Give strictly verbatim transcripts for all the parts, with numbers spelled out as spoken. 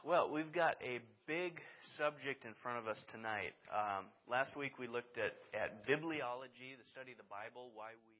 Well, we've got a big subject in front of us tonight. Um, last week we looked at, at bibliology, the study of the Bible, why we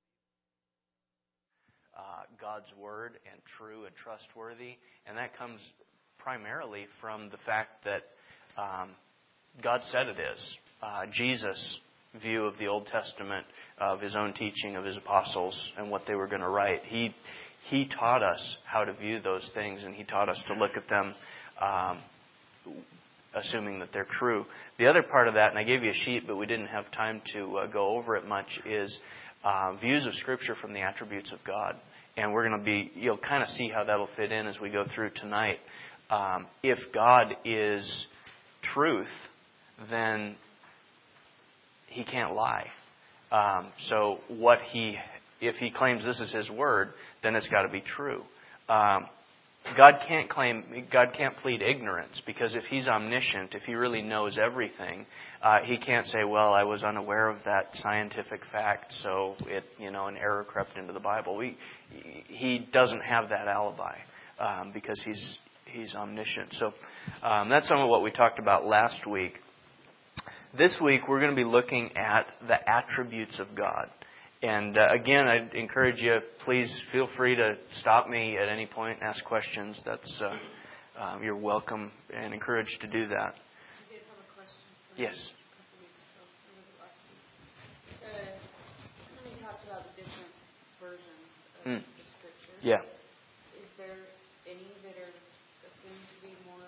uh, God's Word and true and trustworthy. And that comes primarily from the fact that um, God said it is. Uh, Jesus' view of the Old Testament, of His own teaching, of His apostles, and what they were going to write. He He taught us how to view those things, and He taught us to look at them um, assuming that they're true. The other part of that, and I gave you a sheet, but we didn't have time to uh, go over it much, is uh, views of Scripture from the attributes of God. And we're going to be, you'll kind of see how that'll fit in as we go through tonight. Um, if God is truth, then He can't lie. Um, so what He, if He claims this is His Word, then it's got to be true. Um, God can't claim, God can't plead ignorance, because if He's omniscient, if He really knows everything, uh, He can't say, well, I was unaware of that scientific fact, so it, you know, an error crept into the Bible. We, He doesn't have that alibi um, because He's He's omniscient. So um, that's some of what we talked about last week. This week we're going to be looking at the attributes of God. And uh, again, I'd encourage you, please feel free to stop me at any point and ask questions. That's uh, uh, you're welcome and encouraged to do that. I did have a question. Yes. A couple weeks ago, or was it last week? Uh, when we talked about the different versions of Mm. the Scripture. Yeah. Is there any that are assumed to be more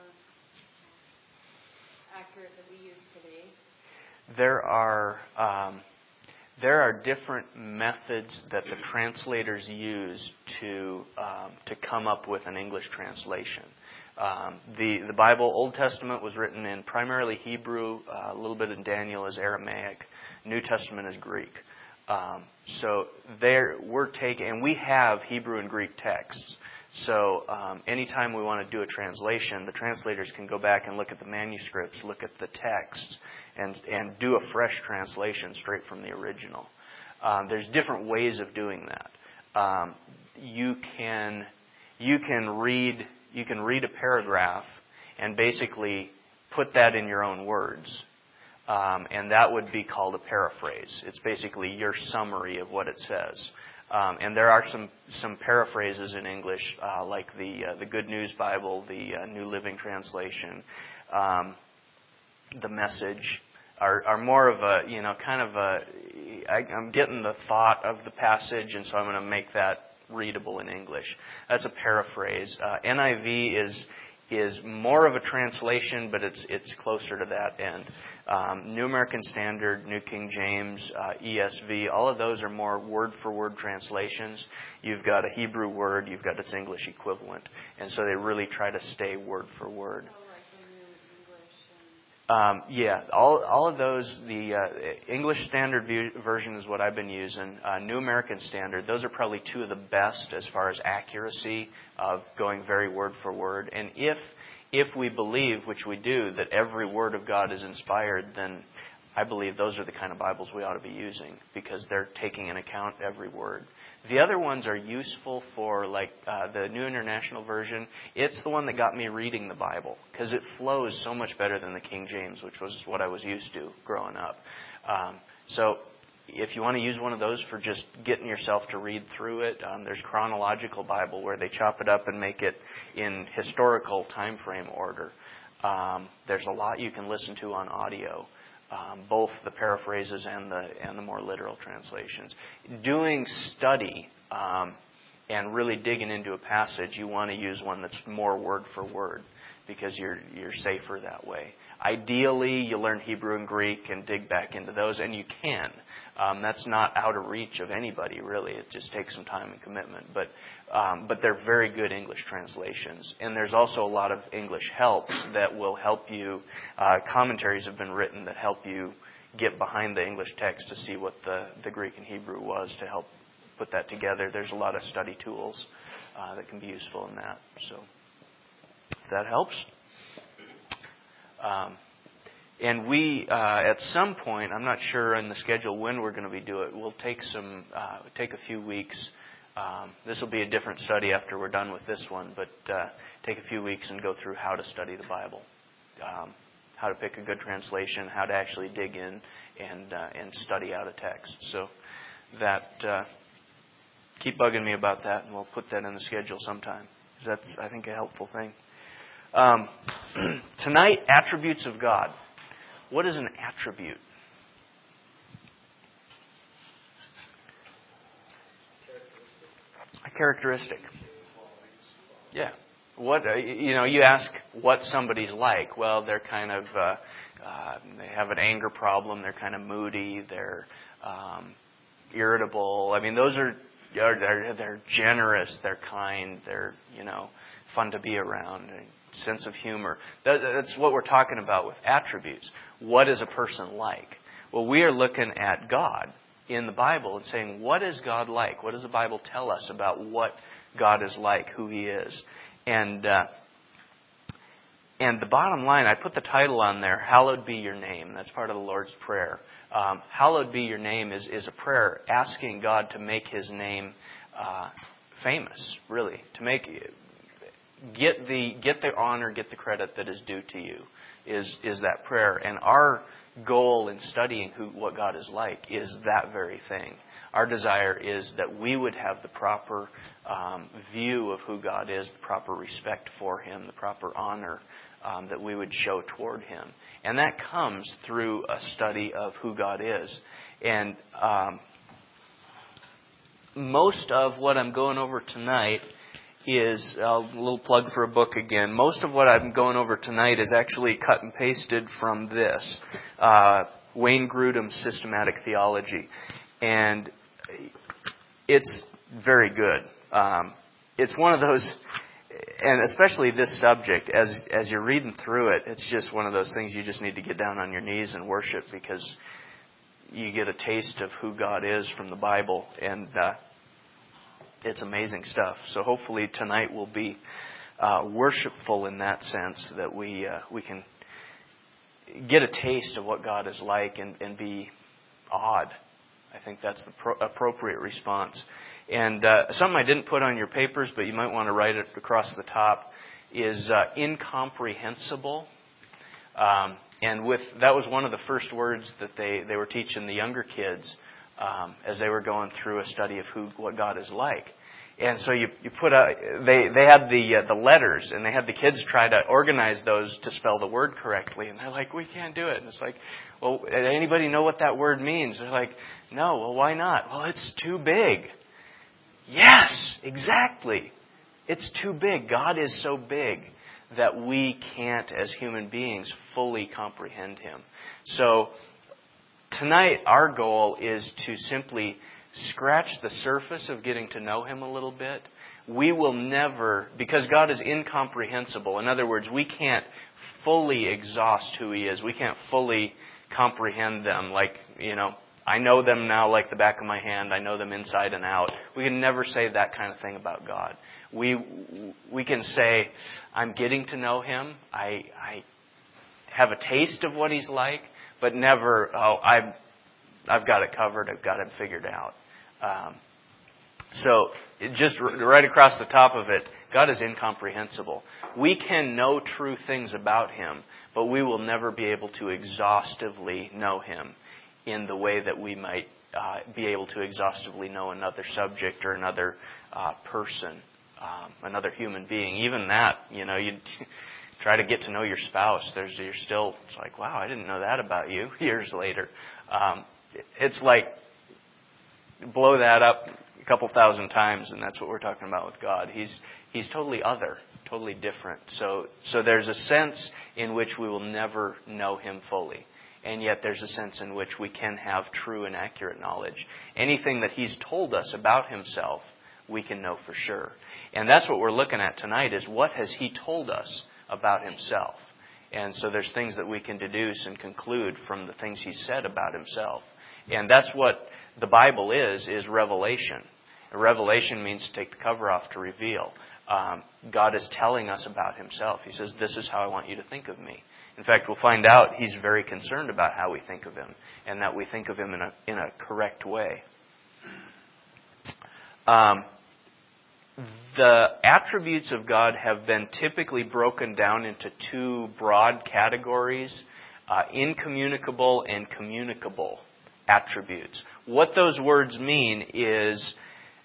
accurate that we use today? There are um, there are different methods that the translators use to um, to come up with an English translation. Um, the the Bible, Old Testament, was written in primarily Hebrew, uh, a little bit in Daniel is Aramaic, New Testament is Greek. Um, so there we're taking, and we have Hebrew and Greek texts. So um, anytime we want to do a translation, the translators can go back and look at the manuscripts, look at the text, and and do a fresh translation straight from the original. Um, there's different ways of doing that. Um, you can you can read you can read a paragraph and basically put that in your own words, um, and that would be called a paraphrase. It's basically your summary of what it says. Um, and there are some, some paraphrases in English, uh, like the uh, the Good News Bible, the uh, New Living Translation, um, the Message, are, are more of a, you know, kind of a, I, I'm getting the thought of the passage, and so I'm going to make that readable in English. That's a paraphrase. Uh, N I V is is more of a translation, but it's it's closer to that end. Um, New American Standard, New King James, uh, E S V, all of those are more word-for-word translations. You've got a Hebrew word, you've got its English equivalent, and so they really try to stay word-for-word. So like the New English and... Um, yeah, all all of those, the uh, English Standard view, version is what I've been using. Uh, New American Standard, those are probably two of the best as far as accuracy of going very word for word. And if if we believe, which we do, that every word of God is inspired, then I believe those are the kind of Bibles we ought to be using, because they're taking into account every word. The other ones are useful for, like, uh, the New International Version. It's the one that got me reading the Bible, because it flows so much better than the King James, which was what I was used to growing up. Um, so if you want to use one of those for just getting yourself to read through it, um, there's Chronological Bible, where they chop it up and make it in historical time frame order. Um, there's a lot you can listen to on audio. Um, both the paraphrases and the and the more literal translations. Doing study um, and really digging into a passage, you want to use one that's more word for word, because you're you're safer that way. Ideally, you learn Hebrew and Greek and dig back into those, and you can. Um, that's not out of reach of anybody, really. It just takes some time and commitment. But um, but they're very good English translations. And there's also a lot of English help that will help you. Uh, commentaries have been written that help you get behind the English text to see what the, the Greek and Hebrew was, to help put that together. There's a lot of study tools uh, that can be useful in that. So if that helps. Um, And we, uh, at some point, I'm not sure in the schedule when we're going to be doing it, we'll take some, uh, take a few weeks Um, this will be a different study after we're done with this one, but uh, take a few weeks and go through how to study the Bible, um, how to pick a good translation, how to actually dig in and uh, and study out a text. So that uh, keep bugging me about that, and we'll put that in the schedule sometime. That's, I think, a helpful thing. Um, tonight, attributes of God. What is an attribute? A characteristic. Yeah. What uh, you know, you ask what somebody's like. Well, they're kind of uh, uh, they have an anger problem. They're kind of moody. They're um, irritable. I mean, those are they're, they're generous. They're kind. They're you know fun to be around. A sense of humor. That, that's what we're talking about with attributes. What is a person like? Well, we are looking at God in the Bible and saying, what is God like? What does the Bible tell us about what God is like, who He is? And uh, and the bottom line, I put the title on there, Hallowed Be Your Name. That's part of the Lord's Prayer. Um, Hallowed Be Your Name is, is a prayer asking God to make His name uh, famous, really. To make get the get the honor, get the credit that is due to you, is is that prayer. And our goal in studying who what God is like is that very thing. Our desire is that we would have the proper um, view of who God is, the proper respect for Him, the proper honor um, that we would show toward Him. And that comes through a study of who God is. And um, most of what I'm going over tonight is, uh, a little plug for a book again, most of what I'm going over tonight is actually cut and pasted from this, uh, Wayne Grudem's Systematic Theology. And it's very good. Um, it's one of those, and especially this subject, as as you're reading through it, it's just one of those things you just need to get down on your knees and worship, because you get a taste of who God is from the Bible, and uh, it's amazing stuff. So hopefully tonight will be uh, worshipful in that sense, that we uh, we can get a taste of what God is like and, and be awed. I think that's the pro- appropriate response. And uh, something I didn't put on your papers, but you might want to write it across the top, is uh, incomprehensible. Um, and with that was one of the first words that they, they were teaching the younger kids um, as they were going through a study of who what God is like. And so you you put a they they had the uh, the letters, and they had the kids try to organize those to spell the word correctly, and they're like, we can't do it. And it's like, well, anybody know what that word means? They're like, no. Well, why not? Well, it's too big. Yes, exactly. It's too big. God is so big that we can't, as human beings, fully comprehend Him. So tonight, our goal is to simply scratch the surface of getting to know Him a little bit. We will never, because God is incomprehensible. In other words, we can't fully exhaust who He is. We can't fully comprehend them. Like, you know, I know them now like the back of my hand. I know them inside and out. We can never say that kind of thing about God. We we can say, I'm getting to know Him. I I have a taste of what He's like, but never, oh, I've I've got it covered. I've got Him figured out. Um, so just right across the top of it, God is incomprehensible. We can know true things about Him, but we will never be able to exhaustively know Him in the way that we might uh, be able to exhaustively know another subject or another uh, person, um, another human being. Even that, you know, you try to get to know your spouse. There's you're still it's like, wow, I didn't know that about you. Years later, um, it's like blow that up a couple thousand times, and that's what we're talking about with God. He's He's totally other, totally different. So so there's a sense in which we will never know Him fully. And yet there's a sense in which we can have true and accurate knowledge. Anything that He's told us about Himself, we can know for sure. And that's what we're looking at tonight, is what has He told us about Himself. And so there's things that we can deduce and conclude from the things He said about Himself. And that's what the Bible is, is revelation. Revelation means to take the cover off, to reveal. Um, God is telling us about Himself. He says, this is how I want you to think of me. In fact, we'll find out He's very concerned about how we think of Him, and that we think of Him in a in a correct way. Um, the attributes of God have been typically broken down into two broad categories, uh, incommunicable and communicable attributes. What those words mean is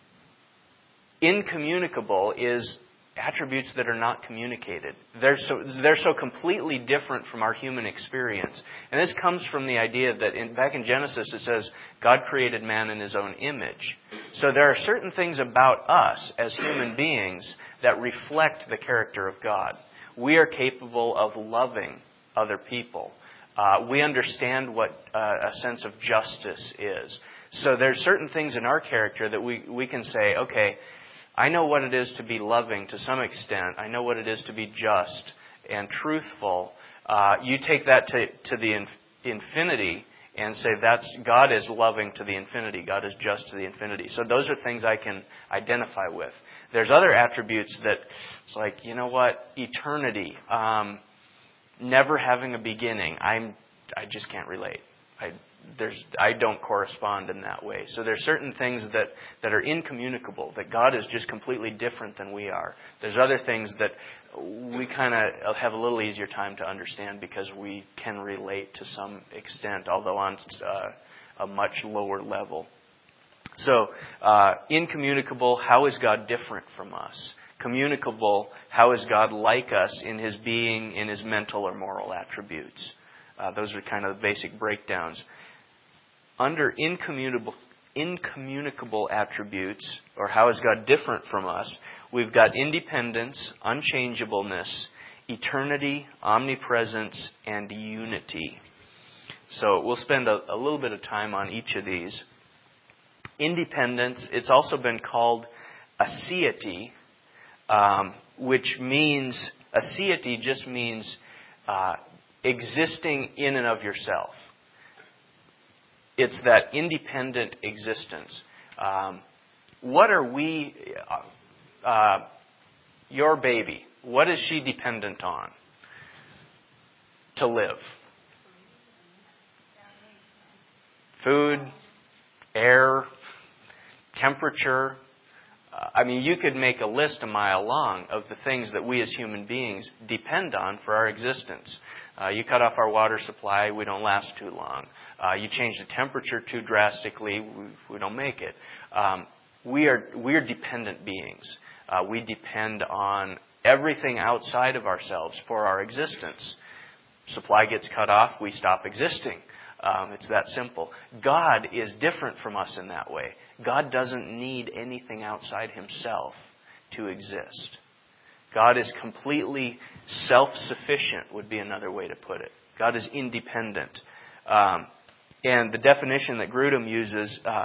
incommunicable is attributes that are not communicated. They're so, they're so completely different from our human experience. And this comes from the idea that in, back in Genesis it says God created man in His own image. So there are certain things about us as human beings that reflect the character of God. We are capable of loving other people. Uh, we understand what uh, a sense of justice is. So there's certain things in our character that we, we can say, okay, I know what it is to be loving to some extent. I know what it is to be just and truthful. Uh, you take that to, to the in, infinity and say that's God is loving to the infinity. God is just to the infinity. So those are things I can identify with. There's other attributes that it's like, you know what, eternity, um, never having a beginning. I'm I just can't relate. I there's I don't correspond in that way. So there's certain things that, that are incommunicable, that God is just completely different than we are. There's other things that we kind of have a little easier time to understand because we can relate to some extent, although on uh, a much lower level. So, uh, incommunicable, how is God different from us? Communicable, how is God like us in His being, in His mental or moral attributes? Uh, those are kind of the basic breakdowns. Under incommunicable, incommunicable attributes, or how is God different from us, we've got independence, unchangeableness, eternity, omnipresence, and unity. So we'll spend a, a little bit of time on each of these. Independence, it's also been called aseity, um, which means, aseity just means uh, existing in and of yourself. It's that independent existence. Um, what are we, uh, uh, your baby, what is she dependent on to live? Food, air, temperature. Uh, I mean, you could make a list a mile long of the things that we as human beings depend on for our existence. Uh, you cut off our water supply, we don't last too long. Uh, you change the temperature too drastically, we, we don't make it. Um, we are we are dependent beings. Uh, we depend on everything outside of ourselves for our existence. Supply gets cut off, we stop existing. Um, it's that simple. God is different from us in that way. God doesn't need anything outside Himself to exist. God is completely self-sufficient, would be another way to put it. God is independent. Um, and the definition that Grudem uses, uh,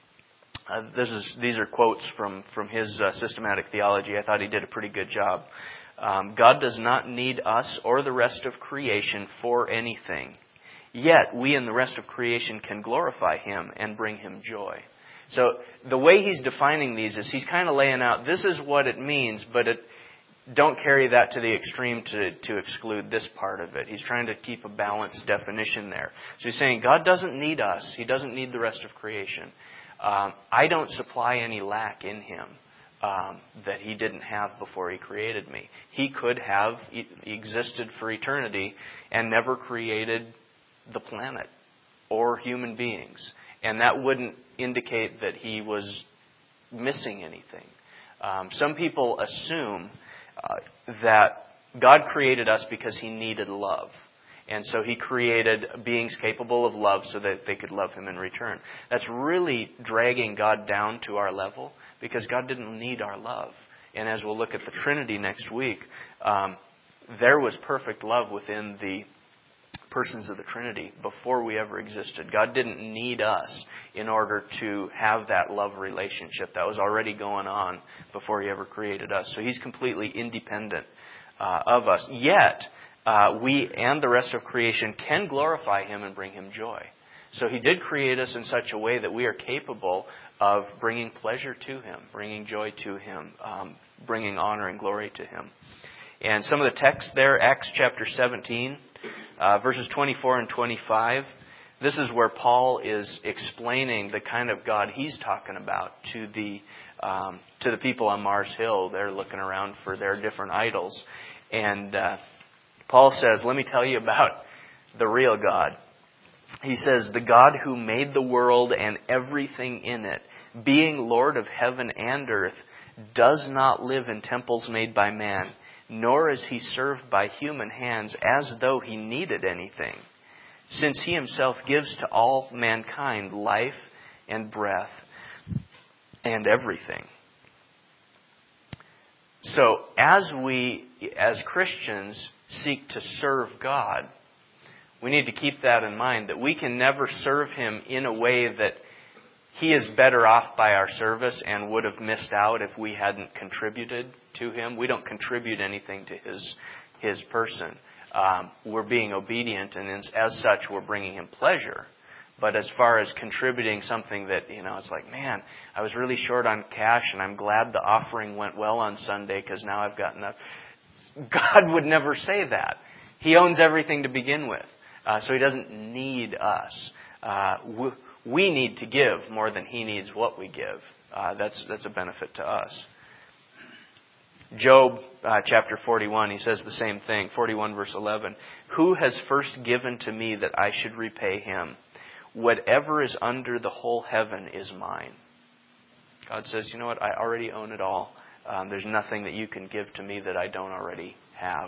uh, this is these are quotes from, from his uh, systematic theology. I thought he did a pretty good job. Um, God does not need us or the rest of creation for anything. Yet, we and the rest of creation can glorify Him and bring Him joy. So, the way he's defining these is he's kind of laying out, this is what it means, but it, don't carry that to the extreme to, to exclude this part of it. He's trying to keep a balanced definition there. So he's saying God doesn't need us. He doesn't need the rest of creation. Um, I don't supply any lack in Him um, that He didn't have before He created me. He could have e- existed for eternity and never created the planet or human beings. And that wouldn't indicate that He was missing anything. Um, some people assume uh, that God created us because He needed love. And so He created beings capable of love so that they could love Him in return. That's really dragging God down to our level because God didn't need our love. And as we'll look at the Trinity next week, um, there was perfect love within the persons of the Trinity before we ever existed. God didn't need us in order to have that love relationship that was already going on before He ever created us. So He's completely independent uh, of us. Yet, uh, we and the rest of creation can glorify Him and bring Him joy. So He did create us in such a way that we are capable of bringing pleasure to Him, bringing joy to Him, um, bringing honor and glory to Him. And some of the text there, Acts chapter seventeen, Uh, verses twenty-four and twenty-five, This is where Paul is explaining the kind of God he's talking about to the um, to the people on Mars Hill. They're looking around for their different idols. And uh, Paul says, let me tell you about the real God. He says, the God who made the world and everything in it, being Lord of heaven and earth, does not live in temples made by man, nor is he served by human hands as though he needed anything, since he himself gives to all mankind life and breath and everything. So as we, as Christians, seek to serve God, we need to keep that in mind, that we can never serve Him in a way that He is better off by our service and would have missed out if we hadn't contributed to Him. We don't contribute anything to His His person. Um, we're being obedient, and as such, we're bringing Him pleasure. But as far as contributing something that, you know, it's like, man, I was really short on cash, and I'm glad the offering went well on Sunday because now I've got enough. God would never say that. He owns everything to begin with. Uh, so He doesn't need us. Uh, we, we need to give more than He needs what we give. Uh, that's that's a benefit to us. Job uh, chapter forty-one, he says the same thing. forty-one verse eleven. Who has first given to me that I should repay him? Whatever is under the whole heaven is mine. God says, you know what? I already own it all. Um, there's nothing that you can give to me that I don't already have.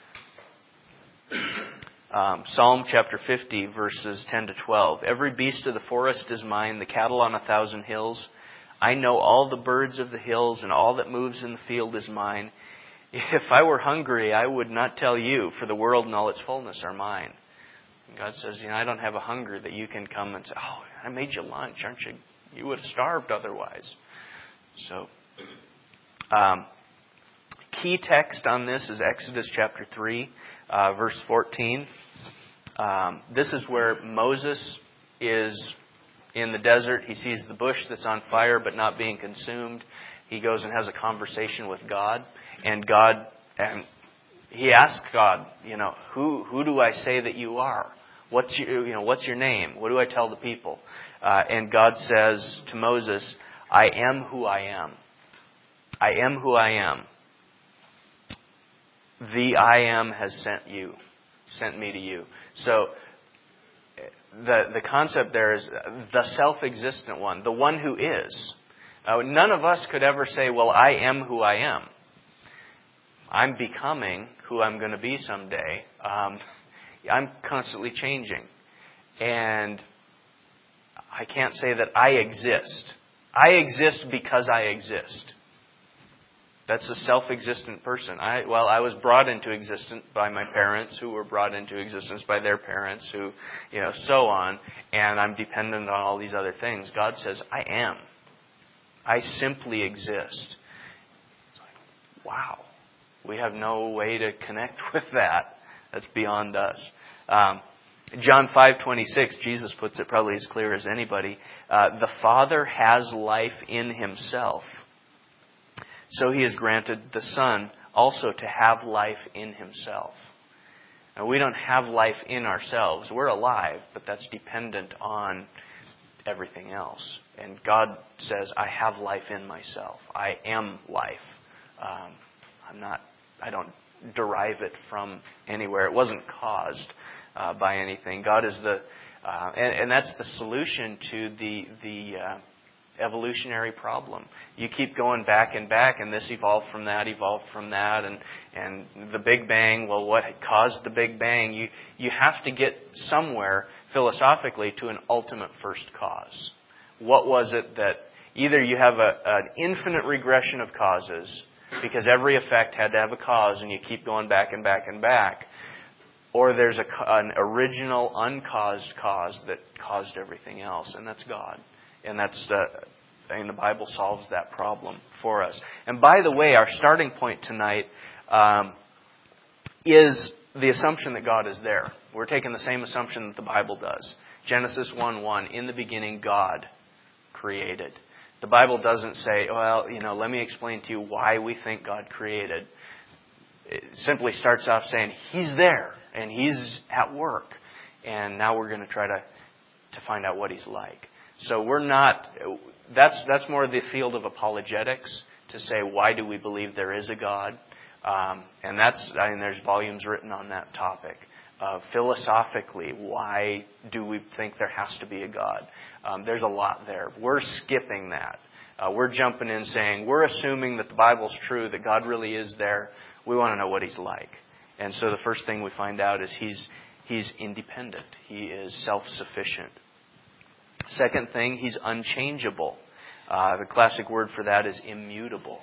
Um, Psalm chapter fifty, verses ten to twelve. Every beast of the forest is mine, the cattle on a thousand hills. I know all the birds of the hills, and all that moves in the field is mine. If I were hungry, I would not tell you, for the world and all its fullness are mine. And God says, you know, I don't have a hunger that you can come and say, oh, I made you lunch, aren't you? You would have starved otherwise. So, um, key text on this is Exodus chapter three. Uh, verse fourteen. Um, this is where Moses is in the desert. He sees the bush that's on fire but not being consumed. He goes and has a conversation with God. And God, and he asks God, you know, who who do I say that you are? What's your, you know, what's your name? What do I tell the people? Uh, and God says to Moses, I am who I am. I am who I am. The I am has sent you, sent me to you. So the the concept there is the self-existent one, the one who is. Uh, none of us could ever say, well, I am who I am. I'm becoming who I'm going to be someday. Um, I'm constantly changing. And I can't say that I exist. I exist because I exist. That's a self-existent person. I, well, I was brought into existence by my parents, who were brought into existence by their parents, who, you know, so on. And I'm dependent on all these other things. God says, I am. I simply exist. Wow. We have no way to connect with that. That's beyond us. Um, John five twenty-six, Jesus puts it probably as clear as anybody. Uh, the Father has life in Himself. So He has granted the Son also to have life in Himself. Now, we don't have life in ourselves. We're alive, but that's dependent on everything else. And God says, I have life in myself. I am life. Um, I'm not, I don't derive it from anywhere. It wasn't caused uh, by anything. God is the, uh, and, and that's the solution to the, the, uh, evolutionary problem. You keep going back and back, and this evolved from that, evolved from that, and and the Big Bang, well, what caused the Big Bang? You you have to get somewhere philosophically to an ultimate first cause. What was it that either you have a, an infinite regression of causes, because every effect had to have a cause, and you keep going back and back and back, or there's a, an original uncaused cause that caused everything else, and that's God. And that's, uh, I mean, the Bible solves that problem for us. And by the way, our starting point tonight um, is the assumption that God is there. We're taking the same assumption that the Bible does. Genesis one one, in the beginning God created. The Bible doesn't say, well, you know, let me explain to you why we think God created. It simply starts off saying He's there and He's at work. And now we're going to try to to find out what He's like. So we're not, that's that's more the field of apologetics, to say, why do we believe there is a God? Um, and that's, I mean, there's volumes written on that topic. Uh, philosophically, why do we think there has to be a God? Um, there's a lot there. We're skipping that. Uh, we're jumping in saying, we're assuming that the Bible's true, that God really is there. We want to know what He's like. And so the first thing we find out is He's He's independent. He is self-sufficient. Second thing, He's unchangeable. Uh, the classic word for that is immutable.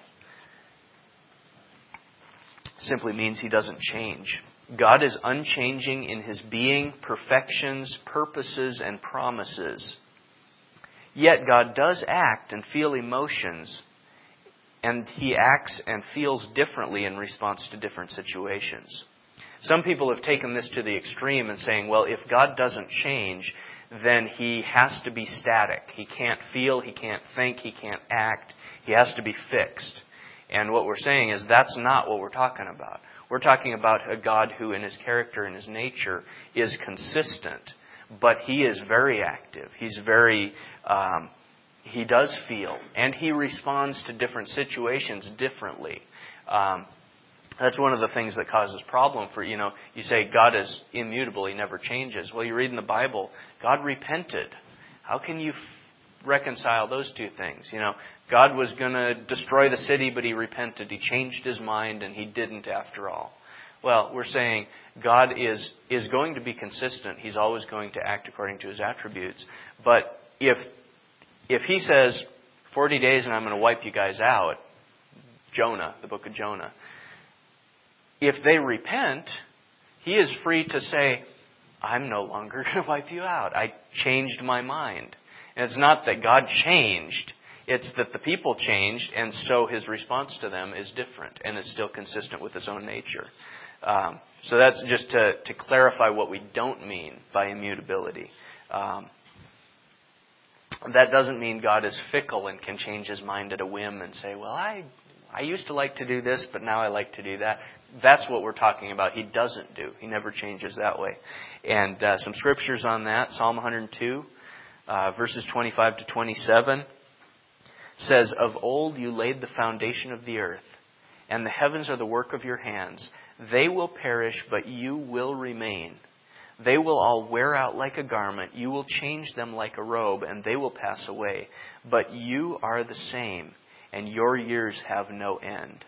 Simply means He doesn't change. God is unchanging in His being, perfections, purposes, and promises. Yet God does act and feel emotions, and He acts and feels differently in response to different situations. Some people have taken this to the extreme and saying, well, if God doesn't change, then He has to be static. He can't feel, He can't think, He can't act. He has to be fixed. And what we're saying is that's not what we're talking about. We're talking about a God who in His character and His nature is consistent, but He is very active. He's very, um, He does feel, and He responds to different situations differently. Um, that's one of the things that causes problem for, you know, you say God is immutable, He never changes. Well, you read in the Bible, God repented. How can you f- reconcile those two things? You know, God was going to destroy the city, but He repented. He changed His mind, and He didn't after all. Well, we're saying God is is going to be consistent. He's always going to act according to His attributes. But if if He says, forty days and I'm going to wipe you guys out, Jonah, the book of Jonah, if they repent, He is free to say, I'm no longer going to wipe you out. I changed my mind. And it's not that God changed. It's that the people changed, and so His response to them is different, and it's still consistent with His own nature. Um, so that's just to, to clarify what we don't mean by immutability. Um, that doesn't mean God is fickle and can change His mind at a whim and say, well, I I used to like to do this, but now I like to do that. That's what we're talking about. He doesn't do. He never changes that way. And uh, some scriptures on that. Psalm one hundred two, uh, verses twenty-five to twenty-seven. Says, of old you laid the foundation of the earth, and the heavens are the work of your hands. They will perish, but you will remain. They will all wear out like a garment. You will change them like a robe, and they will pass away. But you are the same, and your years have no end.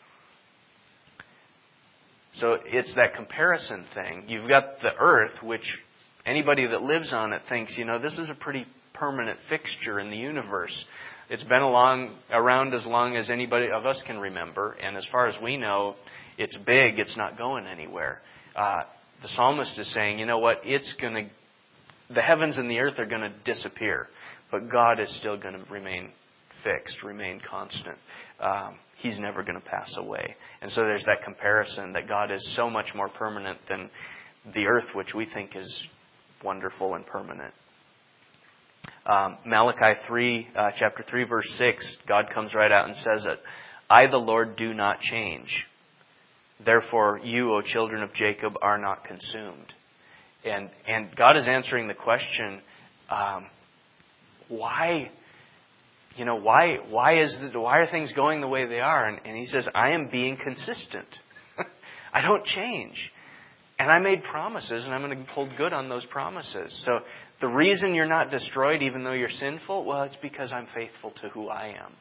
So it's that comparison thing. You've got the earth, which anybody that lives on it thinks, you know, this is a pretty permanent fixture in the universe. It's been along, around as long as anybody of us can remember. And as far as we know, it's big. It's not going anywhere. Uh, the psalmist is saying, you know what? It's going to, the heavens and the earth are going to disappear. But God is still going to remain fixed, remain constant. Um, he's never going to pass away. And so there's that comparison that God is so much more permanent than the earth, which we think is wonderful and permanent. Um, Malachi three, uh, chapter three, verse six, God comes right out and says it. I, the Lord, do not change. Therefore, you, O children of Jacob, are not consumed. And and God is answering the question, um, why, you know, why why is the, why are things going the way they are? And, and He says, I am being consistent. I don't change. And I made promises, and I'm going to hold good on those promises. So the reason you're not destroyed, even though you're sinful, well, it's because I'm faithful to who I am.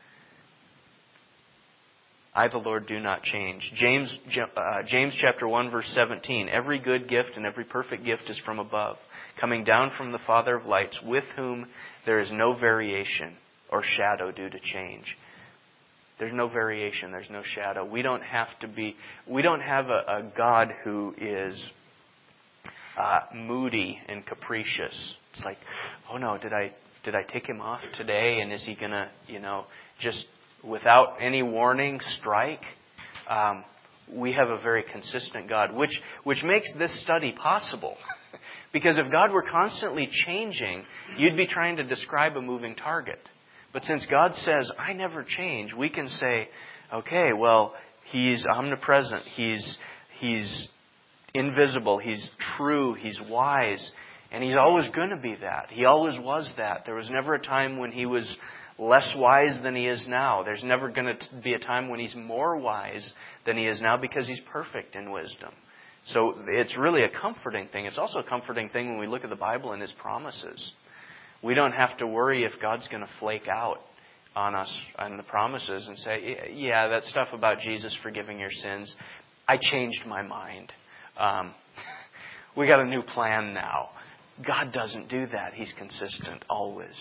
I, the Lord, do not change. James, uh, James chapter one, verse seventeen. Every good gift and every perfect gift is from above, coming down from the Father of lights, with whom there is no variation or shadow due to change. There's no variation. There's no shadow. We don't have to be, we don't have a, a God who is uh, moody and capricious. It's like, oh no, did I did I take him off today? And is he going to, you know, just without any warning strike? Um, we have a very consistent God, which which makes this study possible. Because if God were constantly changing, you'd be trying to describe a moving target. But since God says, I never change, we can say, okay, well, He's omnipresent, He's He's invisible, He's true, He's wise, And He's always going to be that. He always was that. There was never a time when He was less wise than He is now. There's never going to be a time when He's more wise than He is now because He's perfect in wisdom. So it's really a comforting thing. It's also a comforting thing when we look at the Bible and His promises. We don't have to worry if God's going to flake out on us on the promises and say, yeah, that stuff about Jesus forgiving your sins, I changed my mind. Um, we got a new plan now. God doesn't do that. He's consistent always.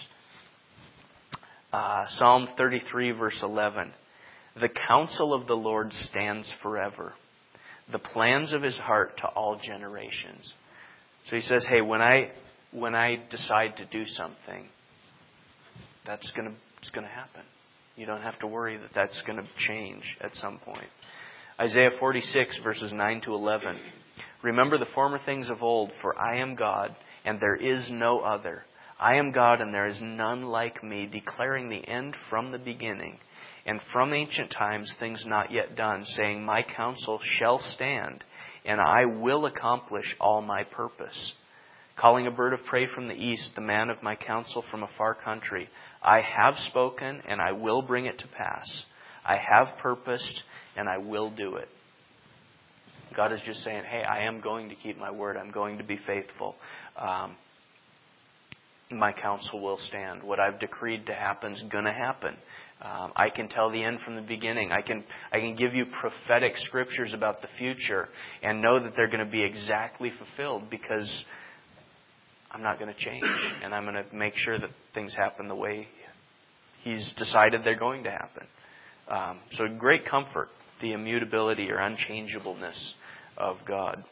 Uh, Psalm thirty-three, verse eleven. The counsel of the Lord stands forever, the plans of His heart to all generations. So He says, hey, when I when I decide to do something, that's going to it's going to happen. You don't have to worry that that's going to change at some point. Isaiah forty-six, verses nine to eleven. Remember the former things of old, for I am God, and there is no other. I am God, and there is none like me, declaring the end from the beginning, and from ancient times things not yet done, saying, my counsel shall stand, and I will accomplish all my purpose. Calling a bird of prey from the east, the man of my counsel from a far country. I have spoken, and I will bring it to pass. I have purposed, and I will do it. God is just saying, hey, I am going to keep my word. I'm going to be faithful. Um, my counsel will stand. What I've decreed to happen is going to happen. Um, I can tell the end from the beginning. I can I can give you prophetic scriptures about the future and know that they're going to be exactly fulfilled because I'm not going to change. And I'm going to make sure that things happen the way He's decided they're going to happen. Um, so great comfort, the immutability or unchangeableness of God.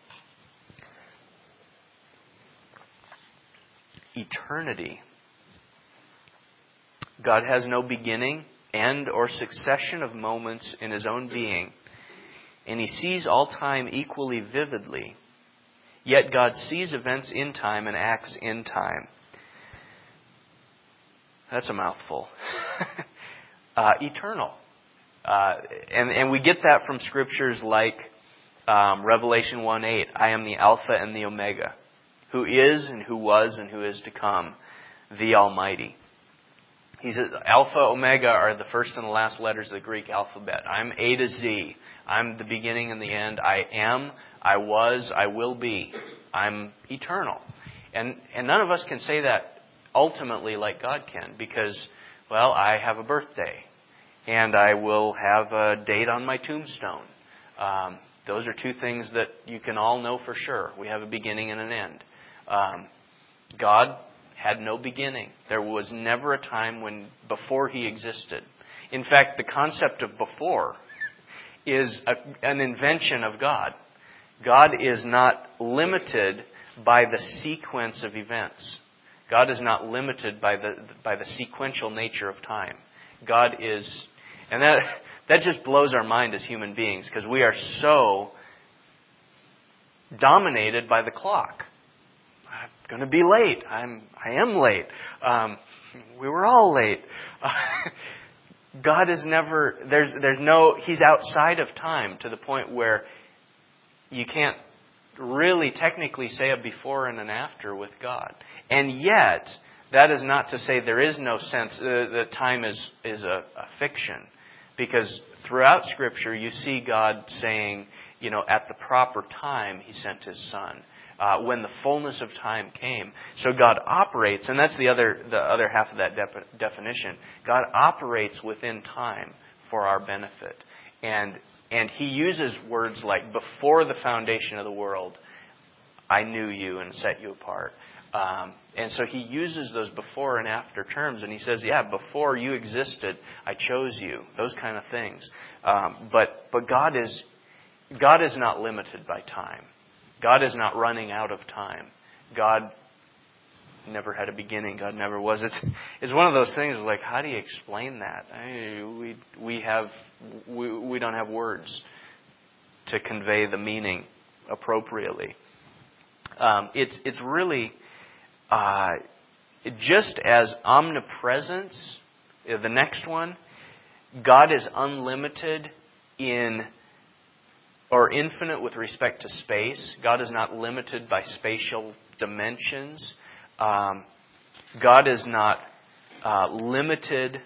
Eternity. God has no beginning, end, or succession of moments in His own being, and He sees all time equally vividly. Yet God sees events in time and acts in time. That's a mouthful. uh, eternal. Uh, and, and we get that from scriptures like um, Revelation one eight. I am the Alpha and the Omega, who is and who was and who is to come, the Almighty. He says Alpha, Omega are the first and the last letters of the Greek alphabet. I'm A to Z. I'm the beginning and the end. I am, I was, I will be. I'm eternal. And and none of us can say that ultimately like God can because, well, I have a birthday. And I will have a date on my tombstone. Um, those are two things that you can all know for sure. We have a beginning and an end. Um, God had no beginning. There was never a time when before He existed. In fact, the concept of before is a, an invention of God. God is not limited by the sequence of events. God is not limited by the by the sequential nature of time. God is, and that that just blows our mind as human beings because we are so dominated by the clock. I'm going to be late. I'm I am late. Um, we were all late. Uh, God is never there's there's no He's outside of time to the point where you can't really technically say a before and an after with God. And yet, that is not to say there is no sense uh, that time is is a, a fiction, because throughout Scripture you see God saying, you know, at the proper time He sent His Son. Uh, when the fullness of time came. So God operates, and that's the other the other half of that de- definition. God operates within time for our benefit. And and He uses words like, before the foundation of the world, I knew you and set you apart. Um, and so He uses those before and after terms. And He says, yeah, before you existed, I chose you. Those kind of things. Um, but but God is God is not limited by time. God is not running out of time. God never had a beginning. God never was. It's it's one of those things like, how do you explain that? I, we we have we we don't have words to convey the meaning appropriately. Um, it's it's really uh, just as omnipresence. The next one, God is unlimited in or infinite with respect to space. God is not limited by spatial dimensions. Um, God is not uh, limited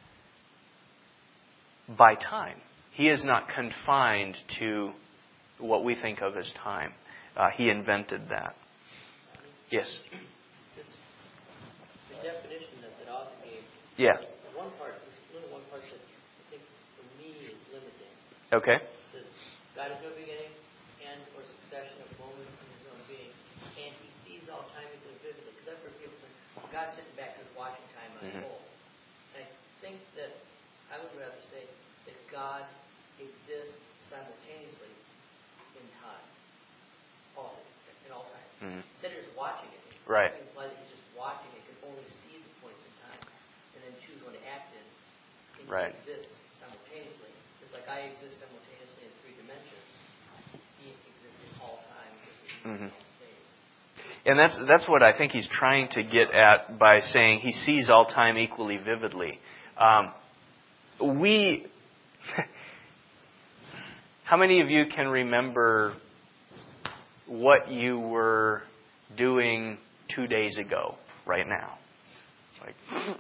by time. He is not confined to what we think of as time. Uh, he invented that. Yes? This, the definition that, that author gave. Yeah. One part, this little one part that I think for me is limiting. Okay. It says, God has no beginning, end, or succession of moment in His own being, and He sees all time equally vividly. Because I've heard people say, God's sitting back just watching time unfold. Mm-hmm. And I think that I would rather say that God exists simultaneously in time, all in all time. Mm-hmm. Instead of just watching it, right? It implies that He's just watching it, can only see the points in time, and then choose when to act in. He right. exists simultaneously, just like I exist simultaneously in three dimensions. He exists in all time, just as mm-hmm. in all space. And that's that's what I think he's trying to get at by saying He sees all time equally vividly. Um, we, how many of you can remember what you were doing two days ago, right now? Like,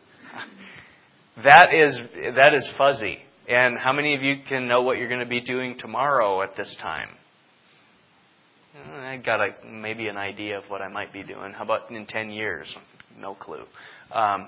that is that is fuzzy. And how many of you can know what you're going to be doing tomorrow at this time? I got a, maybe an idea of what I might be doing. How about in ten years? No clue. Um,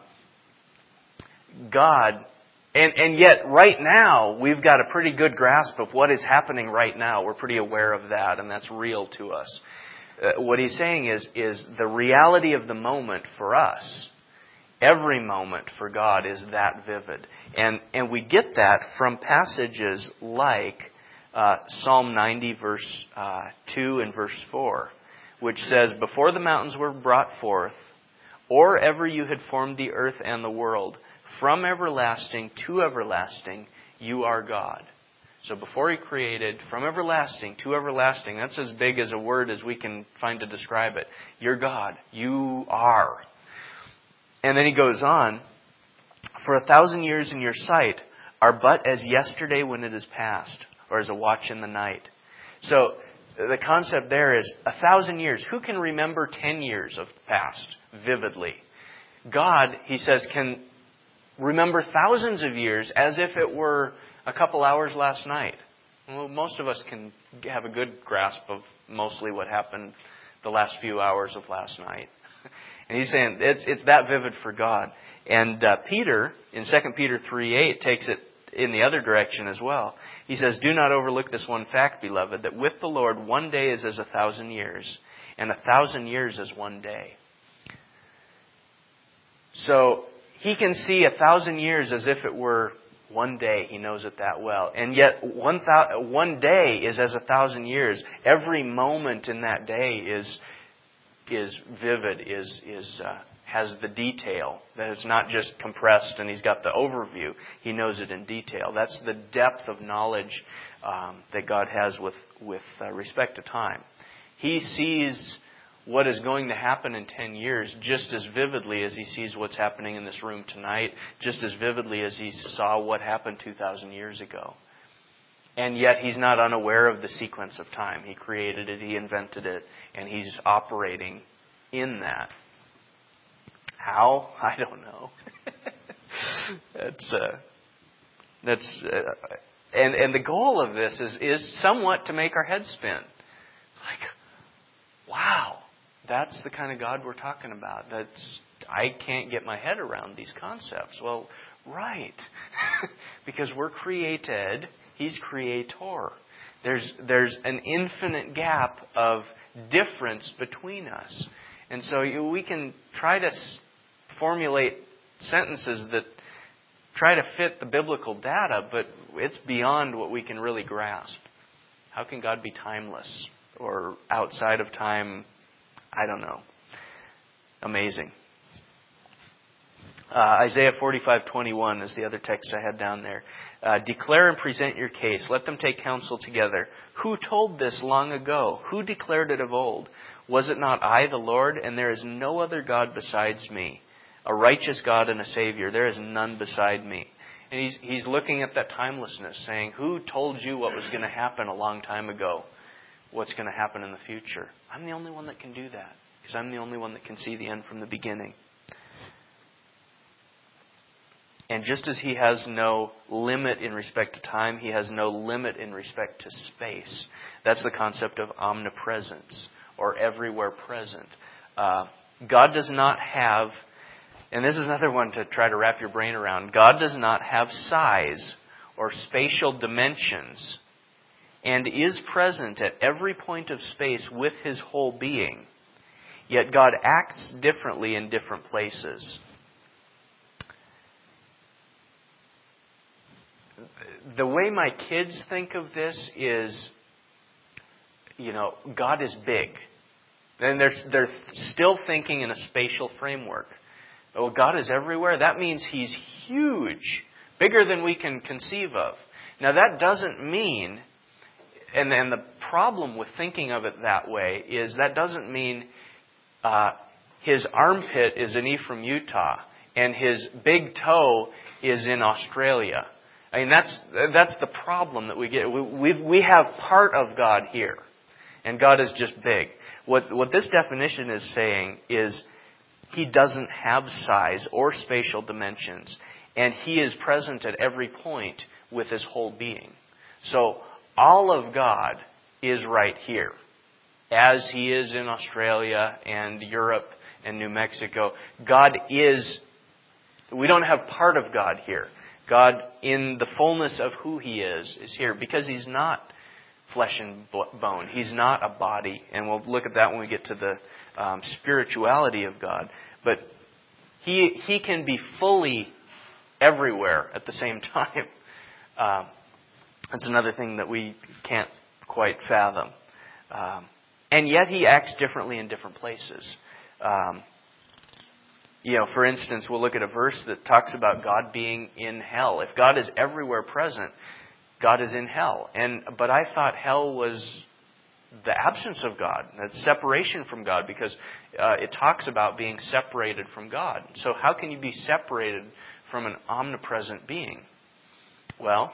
God, and, and yet right now, we've got a pretty good grasp of what is happening right now. We're pretty aware of that, and that's real to us. Uh, what he's saying is, is the reality of the moment for us, every moment for God is that vivid. And, and we get that from passages like Uh, Psalm ninety, verse uh, two and verse four, which says, "Before the mountains were brought forth, or ever you had formed the earth and the world, from everlasting to everlasting, you are God." So before He created, from everlasting to everlasting, that's as big as a word as we can find to describe it. You're God. You are. And then He goes on, "For a thousand years in your sight are but as yesterday when it is past, or as a watch in the night." So the concept there is a thousand years. Who can remember ten years of the past vividly? God, he says, can remember thousands of years as if it were a couple hours last night. Well, most of us can have a good grasp of mostly what happened the last few hours of last night. And he's saying it's it's that vivid for God. And uh, Peter, in Second Peter three eight, takes it in the other direction as well. He says, "Do not overlook this one fact, beloved, that with the Lord one day is as a thousand years, and a thousand years as one day." So He can see a thousand years as if it were one day. He knows it that well. And yet one, thou- one day is as a thousand years. Every moment in that day is is vivid, is is uh, has the detail. That it's not just compressed and He's got the overview. He knows it in detail. That's the depth of knowledge um, that God has with, with uh, respect to time. He sees what is going to happen in ten years just as vividly as He sees what's happening in this room tonight, just as vividly as He saw what happened two thousand years ago. And yet He's not unaware of the sequence of time. He created it, He invented it, and He's operating in that. How? I don't know. that's uh, that's uh, and and the goal of this is is somewhat to make our heads spin. Like, wow, that's the kind of God we're talking about. That's I can't get my head around these concepts. Well, right, because we're created. He's creator. There's there's an infinite gap of difference between us, and so we can try to formulate sentences that try to fit the biblical data, but it's beyond what we can really grasp. How can God be timeless or outside of time? I don't know. Amazing. Uh, Isaiah forty-five twenty-one is the other text I had down there. Uh, "Declare and present your case. Let them take counsel together. Who told this long ago? Who declared it of old? Was it not I, the Lord? And there is no other God besides me. A righteous God and a Savior. There is none beside me." And he's, he's looking at that timelessness, saying, who told you what was going to happen a long time ago? What's going to happen in the future? I'm the only one that can do that, because I'm the only one that can see the end from the beginning. And just as He has no limit in respect to time, He has no limit in respect to space. That's the concept of omnipresence, or everywhere present. Uh, God does not have, and this is another one to try to wrap your brain around, God does not have size or spatial dimensions, and is present at every point of space with His whole being. Yet God acts differently in different places. The way my kids think of this is, you know, God is big. And they're, they're still thinking in a spatial framework. Oh, God is everywhere? That means He's huge, bigger than we can conceive of. Now, that doesn't mean, and, and the problem with thinking of it that way is that doesn't mean uh, His armpit is in Ephraim, Utah, and His big toe is in Australia. I mean, that's that's the problem that we get. We we we have part of God here, and God is just big. What what this definition is saying is He doesn't have size or spatial dimensions, and He is present at every point with His whole being. So all of God is right here, as He is in Australia and Europe and New Mexico. God is. We don't have part of God here. God, in the fullness of who He is, is here because He's not flesh and bone. He's not a body. And we'll look at that when we get to the um, spirituality of God. But He He can be fully everywhere at the same time. Um, that's another thing that we can't quite fathom. Um, and yet He acts differently in different places. Um, You know, for instance, we'll look at a verse that talks about God being in hell. If God is everywhere present, God is in hell. And but I thought hell was the absence of God, that's separation from God, because uh, it talks about being separated from God. So how can you be separated from an omnipresent being? Well,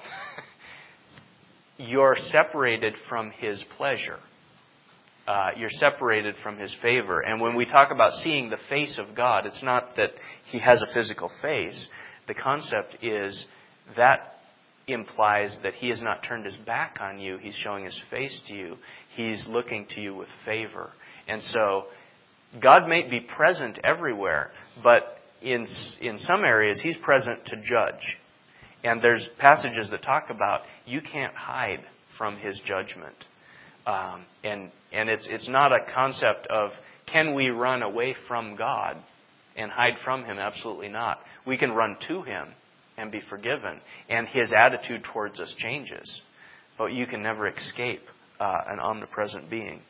you're separated from His pleasure. Uh, you're separated from His favor. And when we talk about seeing the face of God, it's not that He has a physical face. The concept is that implies that He has not turned His back on you. He's showing His face to you. He's looking to you with favor. And so God may be present everywhere, but in in some areas He's present to judge. And there's passages that talk about you can't hide from His judgment. Um, and and it's it's not a concept of can we run away from God and hide from Him? Absolutely not. We can run to Him and be forgiven, and His attitude towards us changes. But you can never escape uh, an omnipresent being.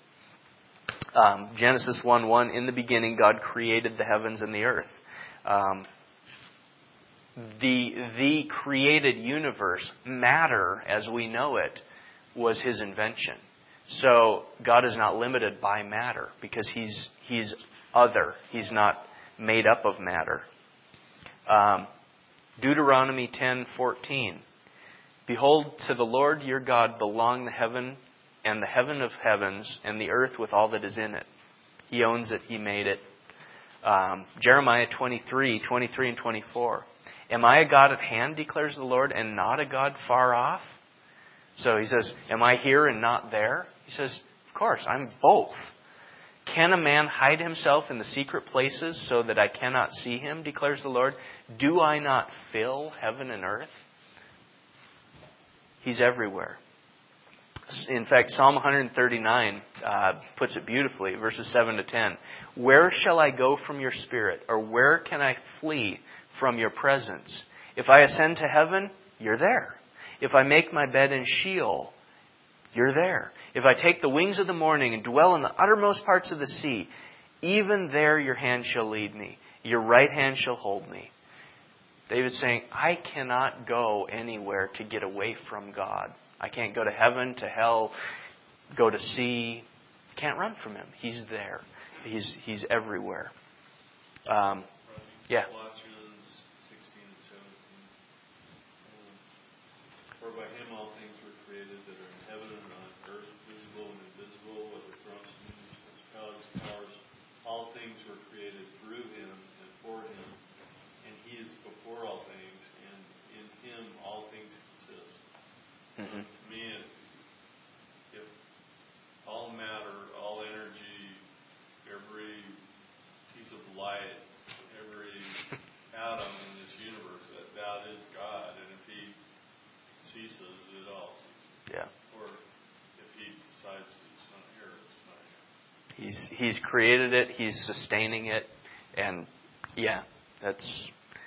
Um, Genesis one one, in the beginning God created the heavens and the earth. Um, the the created universe, matter as we know it, was His invention. So God is not limited by matter because He's He's other. He's not made up of matter. Um, Deuteronomy ten fourteen. Behold, to the Lord your God belong the heaven and the heaven of heavens and the earth with all that is in it. He owns it. He made it. Um, Jeremiah twenty-three, twenty-three and twenty-four. Am I a God at hand, declares the Lord, and not a God far off? So He says, am I here and not there? He says, of course, I'm both. Can a man hide himself in the secret places so that I cannot see him, declares the Lord? Do I not fill heaven and earth? He's everywhere. In fact, Psalm one thirty-nine uh, puts it beautifully, verses seven to ten. Where shall I go from your spirit, or where can I flee from your presence? If I ascend to heaven, you're there. If I make my bed in Sheol, you're there. If I take the wings of the morning and dwell in the uttermost parts of the sea, even there your hand shall lead me. Your right hand shall hold me. David's saying, I cannot go anywhere to get away from God. I can't go to heaven, to hell, go to sea. Can't run from Him. He's there. He's He's everywhere. Um, yeah. For by him all things were created that are in heaven and on earth, visible and invisible, whether thrones, dominions, principalities, powers. All things were created through him and for him, and he is before all things, and in him all things consist. Mm-hmm. To me, if all matter, all energy, every piece of light, every atom in this universe, that that is God, and if he ceases, it all ceases. Yeah. Or if he decides it's not here, it's not here. He's he's created it. He's sustaining it, and yeah, that's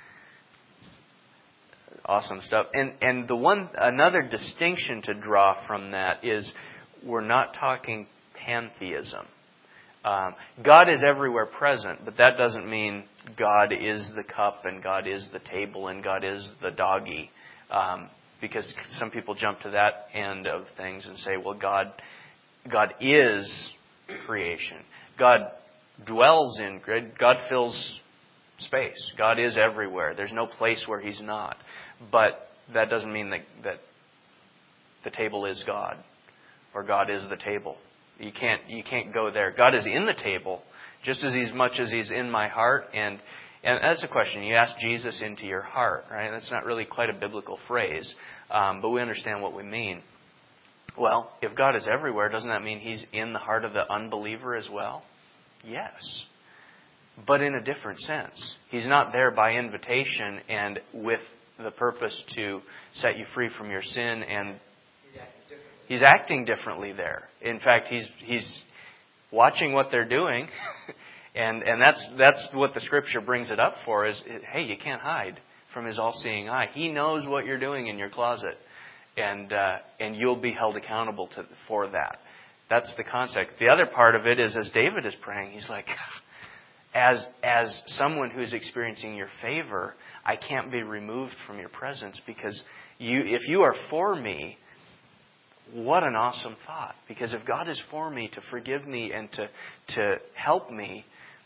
awesome stuff. And and the one another distinction to draw from that is we're not talking pantheism. Um, God is everywhere present, but that doesn't mean God is the cup and God is the table and God is the doggy. Um, because some people jump to that end of things and say, well, God, God is creation. God dwells in, God fills space. God is everywhere. There's no place where He's not. But that doesn't mean that, that the table is God or God is the table. You can't you can't go there. God is in the table just as much as He's in my heart. And and that's the question. You ask Jesus into your heart, right? That's not really quite a biblical phrase, um, but we understand what we mean. Well, if God is everywhere, doesn't that mean He's in the heart of the unbeliever as well? Yes. But in a different sense. He's not there by invitation and with the purpose to set you free from your sin, and He's acting differently there. In fact, he's he's watching what they're doing, and and that's that's what the Scripture brings it up for. Is hey, you can't hide from His all-seeing eye. He knows what you're doing in your closet, and uh, and you'll be held accountable to for that. That's the concept. The other part of it is, as David is praying, he's like, as as someone who's experiencing your favor, I can't be removed from your presence, because you if you are for me. What an awesome thought. Because if God is for me to forgive me and to to help me,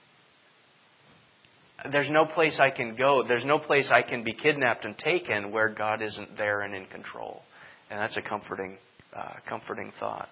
there's no place I can go. There's no place I can be kidnapped and taken where God isn't there and in control. And that's a comforting, uh, comforting thought.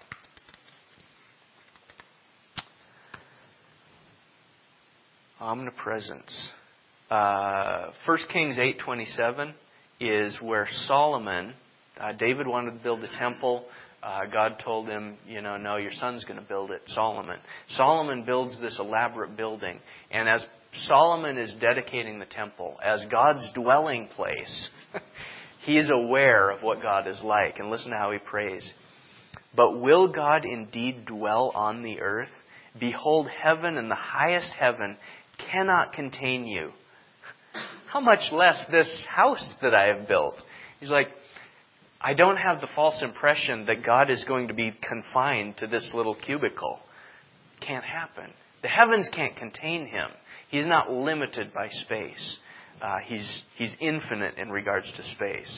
Omnipresence. Uh, First Kings eight twenty-seven is where Solomon, uh, David wanted to build a temple. Uh, God told him, you know, no, your son's going to build it, Solomon. Solomon builds this elaborate building. And as Solomon is dedicating the temple as God's dwelling place, he is aware of what God is like. And listen to how he prays. But will God indeed dwell on the earth? Behold, heaven and the highest heaven cannot contain you. How much less this house that I have built? He's like, I don't have the false impression that God is going to be confined to this little cubicle. Can't happen. The heavens can't contain Him. He's not limited by space. Uh, he's He's infinite in regards to space.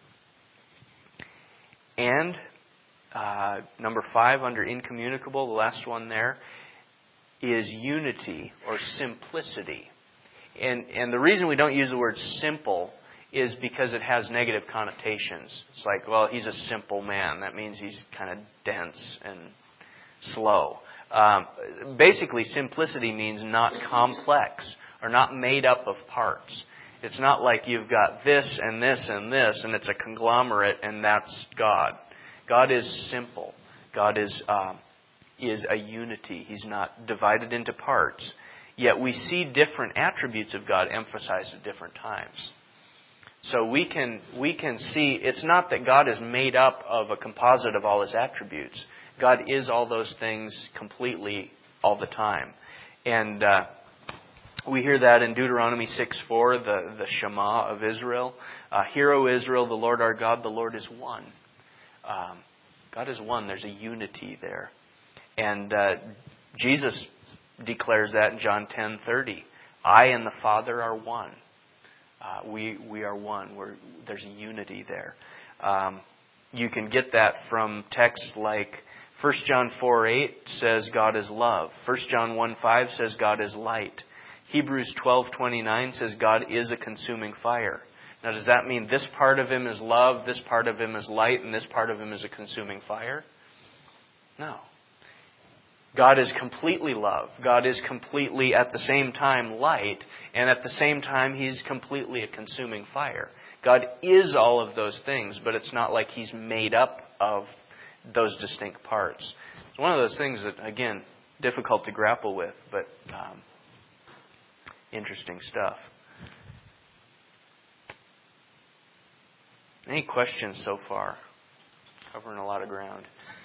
And uh, number five, under incommunicable, the last one there, is unity or simplicity. And and the reason we don't use the word simple is because it has negative connotations. It's like, well, he's a simple man. That means he's kind of dense and slow. Um, basically, simplicity means not complex or not made up of parts. It's not like you've got this and this and this and it's a conglomerate and that's God. God is simple. God is uh, is a unity. He's not divided into parts. Yet we see different attributes of God emphasized at different times. So we can we can see it's not that God is made up of a composite of all His attributes. God is all those things completely all the time. And uh, we hear that in Deuteronomy six four, the, the Shema of Israel. Uh, Hear, O Israel, the Lord our God, the Lord is one. Um, God is one. There's a unity there. And uh, Jesus declares that in John ten thirty. I and the Father are one. Uh, we we are one. We're, there's a unity there. Um, you can get that from texts like First John four eight says God is love. First John one five says God is light. Hebrews twelve twenty-nine says God is a consuming fire. Now, does that mean this part of Him is love, this part of Him is light, and this part of Him is a consuming fire? No. God is completely love. God is completely, at the same time, light. And at the same time, He's completely a consuming fire. God is all of those things, but it's not like He's made up of those distinct parts. It's one of those things that, again, difficult to grapple with, but um, interesting stuff. Any questions so far? Covering a lot of ground.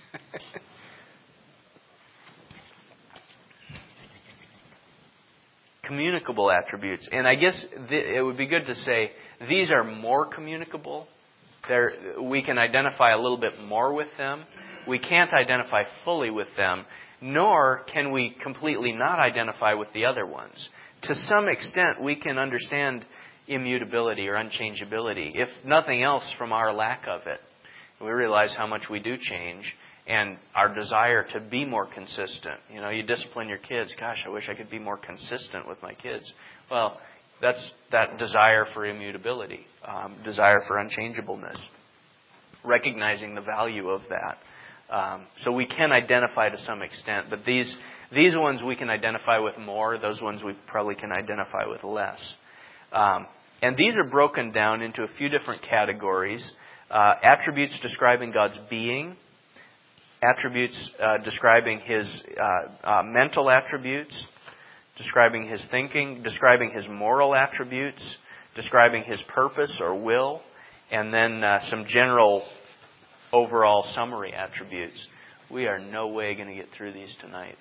Communicable attributes. And I guess th- it would be good to say these are more communicable. They're, we can identify a little bit more with them. We can't identify fully with them, nor can we completely not identify with the other ones. To some extent, we can understand immutability or unchangeability, if nothing else from our lack of it. We realize how much we do change. And our desire to be more consistent. You know, you discipline your kids. Gosh, I wish I could be more consistent with my kids. Well, that's that desire for immutability, um, desire for unchangeableness. Recognizing the value of that. Um, so we can identify to some extent, but these these ones we can identify with more. Those ones we probably can identify with less. Um, and these are broken down into a few different categories. Uh, attributes describing God's being. Attributes uh, describing His uh, uh, mental attributes, describing His thinking, describing His moral attributes, describing His purpose or will, and then uh, some general overall summary attributes. We are no way going to get through these tonight.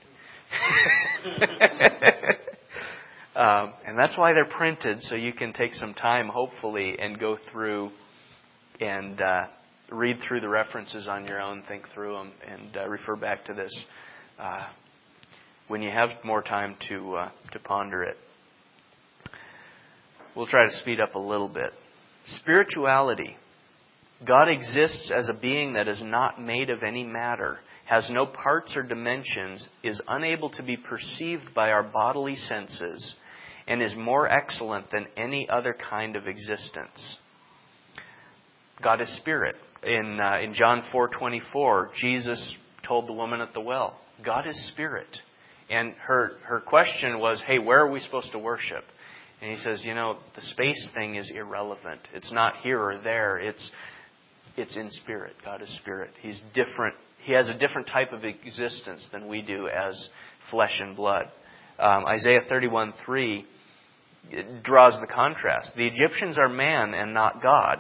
um, and that's why they're printed, so you can take some time, hopefully, and go through and uh, read through the references on your own, think through them, and uh, refer back to this uh, when you have more time to uh, to ponder it. We'll try to speed up a little bit. Spirituality. God exists as a being that is not made of any matter, has no parts or dimensions, is unable to be perceived by our bodily senses, and is more excellent than any other kind of existence. God is spirit. In uh, in John four twenty-four, Jesus told the woman at the well, God is spirit. And her her question was, hey, where are we supposed to worship? And He says, you know, the space thing is irrelevant. It's not here or there. It's it's in spirit. God is spirit. He's different. He has a different type of existence than we do as flesh and blood. Um, Isaiah thirty-one three draws the contrast. The Egyptians are man and not God.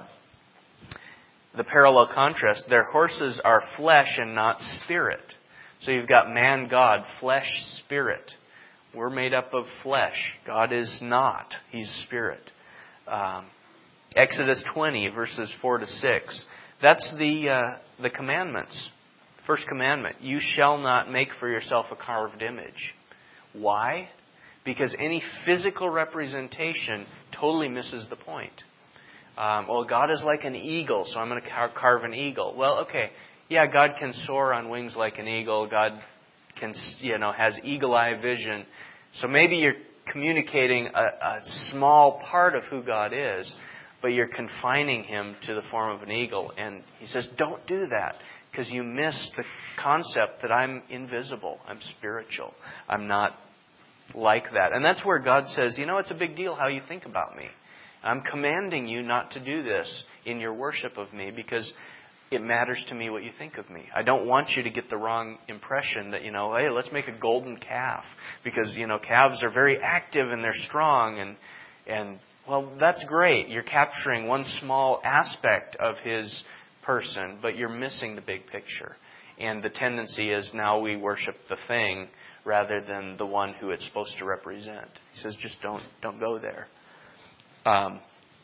The parallel contrast, their horses are flesh and not spirit. So you've got man, God, flesh, spirit. We're made up of flesh. God is not. He's spirit. Um, Exodus twenty, verses four to six. That's the uh, the commandments. First commandment, you shall not make for yourself a carved image. Why? Because any physical representation totally misses the point. Um, well, God is like an eagle, so I'm going to car- carve an eagle. Well, okay, yeah, God can soar on wings like an eagle. God can, you know, has eagle-eye vision. So maybe you're communicating a, a small part of who God is, but you're confining Him to the form of an eagle. And He says, don't do that, because you miss the concept that I'm invisible. I'm spiritual. I'm not like that. And that's where God says, you know, it's a big deal how you think about me. I'm commanding you not to do this in your worship of me because it matters to me what you think of me. I don't want you to get the wrong impression that, you know, hey, let's make a golden calf because, you know, calves are very active and they're strong. And, and well, that's great. You're capturing one small aspect of His person, but you're missing the big picture. And the tendency is now we worship the thing rather than the one who it's supposed to represent. He says, just don't don't go there. Um,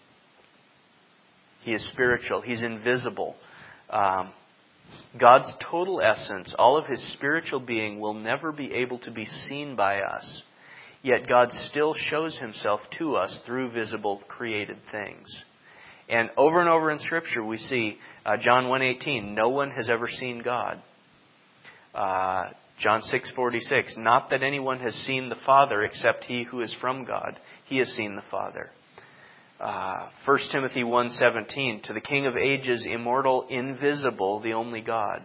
he is spiritual. He's invisible. Um, God's total essence, all of His spiritual being, will never be able to be seen by us. Yet God still shows Himself to us through visible created things. And over and over in Scripture we see uh, John one eighteen, no one has ever seen God. Uh, John six forty-six, not that anyone has seen the Father except he who is from God. He has seen the Father. Uh, First Timothy one seventeen, to the King of ages, immortal, invisible, the only God.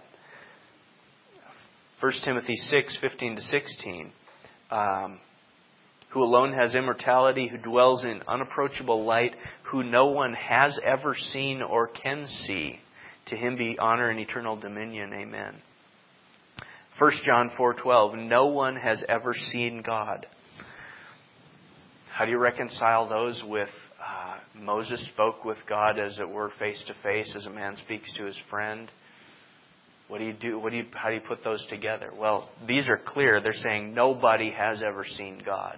First Timothy six fifteen to sixteen, um, who alone has immortality, who dwells in unapproachable light, who no one has ever seen or can see. To Him be honor and eternal dominion. Amen. First John four twelve, no one has ever seen God. How do you reconcile those with uh, Moses spoke with God as it were face to face, as a man speaks to his friend? What do you do? What do you? How do you put those together? Well, these are clear. They're saying nobody has ever seen God.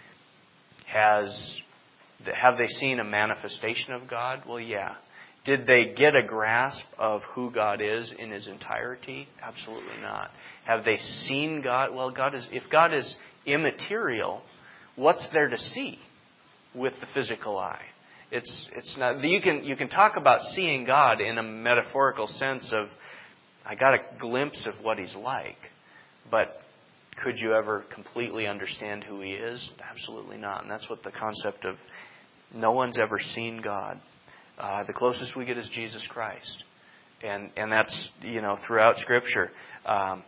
Has have they seen a manifestation of God? Well, yeah. Did they get a grasp of who God is in His entirety? Absolutely not. Have they seen God? Well, God is. If God is immaterial, what's there to see with the physical eye? It's it's not. You can you can talk about seeing God in a metaphorical sense of, I got a glimpse of what He's like, but could you ever completely understand who He is? Absolutely not. And that's what the concept of no one's ever seen God. Uh, the closest we get is Jesus Christ, and and that's you know throughout Scripture. Um,